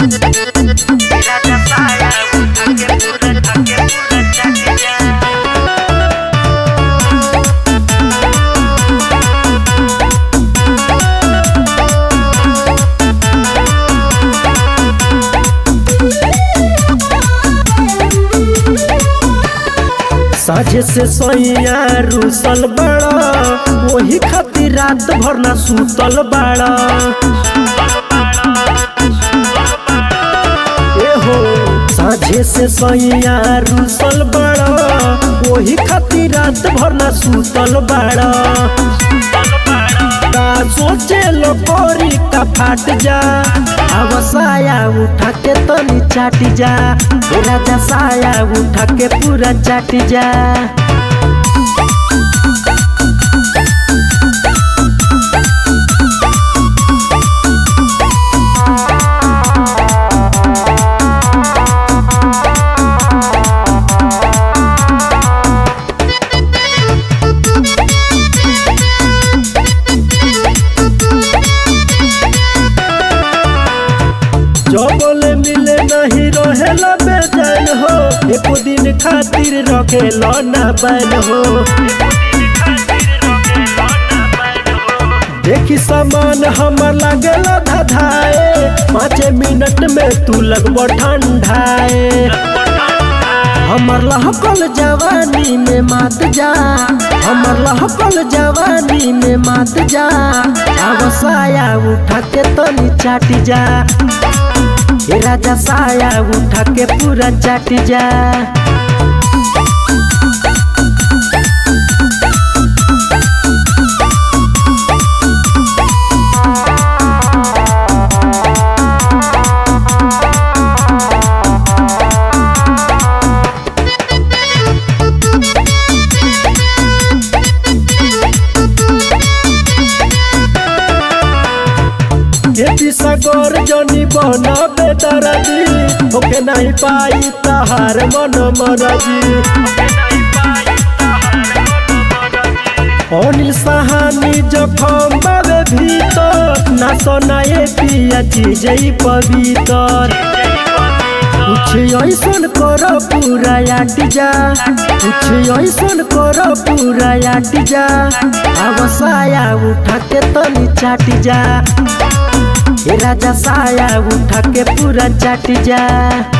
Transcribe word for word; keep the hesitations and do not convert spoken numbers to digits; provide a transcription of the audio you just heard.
साझे से सोइया रूसल बड़ा वही खातिर रात भर ना सुतल बड़ा। ए हो साझे से सोइया रूसल बड़ा वही खातिर रात भर ना सुतल बड़ा। का सोचे लो कोरी का फाट जा साया उठा के तनी चाटी जा राजा साया उठा के पूरा चाटी जा। जो बोले मिले नहीं रहेला बेचैन हो एको दिन खातिर रखेला ना बैन हो। देखी सामान हमर लागेला धधाए पाँच मिनट में तू लगबो ठंडाए। हमर लहकल जवानी में मात जा हमर लहकल जवानी में मात जा अब साया उठा के तनी चाटी जा राजा साया उठा के पूरा चाटी जा। सागर जनी बना बेदरदी ओके नहीं पाई तहार मन मरजी। अनिल सहानी जखम बाबे भीतर ना सुनाए पिया चीज पवित्र। कुछ ऐसन कर पूरा आट जा कुछ ऐसन कर पूरा आट जा अब साया उठा के तनी चाटी जा राजा साया उठा के पूरा चाटी जा।